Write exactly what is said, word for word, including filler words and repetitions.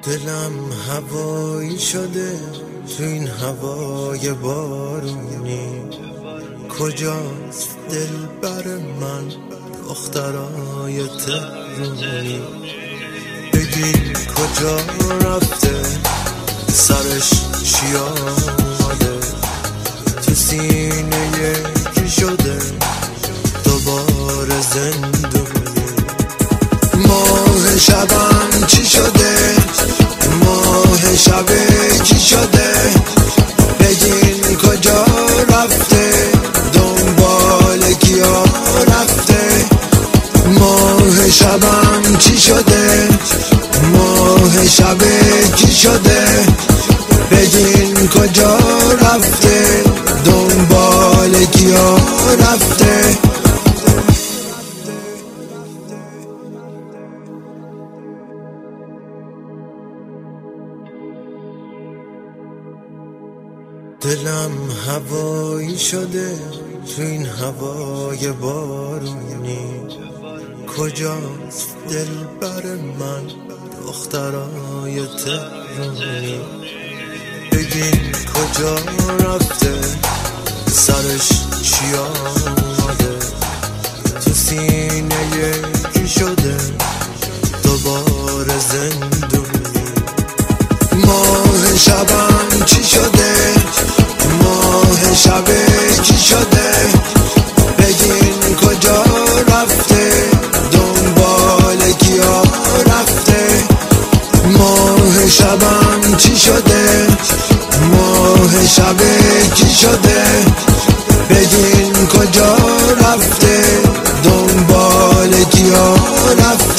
دلم هوایی شده تو این هوای بارونی، کجاست دلبر من دخترای تهرونی؟ بگی کجا رفته، سرش چی آمده، تو سینه یکی شده دوباره زندونی. ماه شبم چی شده، ماه شب چی شده، بگین کجا رفته، دنبال کیا رفته. ماه شبم چی شده، ماه شب چی شده، بگین کجا رفته، دنبال کیا رفته. دلم هوایی شده تو این هوای بارونی، کجاست دلبر من دخترای تهرونی؟ بگین کجا رفته، سرش چی آمده، تو سینه یکی شده دوباره زندونی. ماه شبم چی شده، ماه شب چی شده، بگین کجا رفته، دنبال کیا رفته. ماه شبم چی شده، ماه شب چی شده، بگین کجا رفته، دنبال کیا رفته.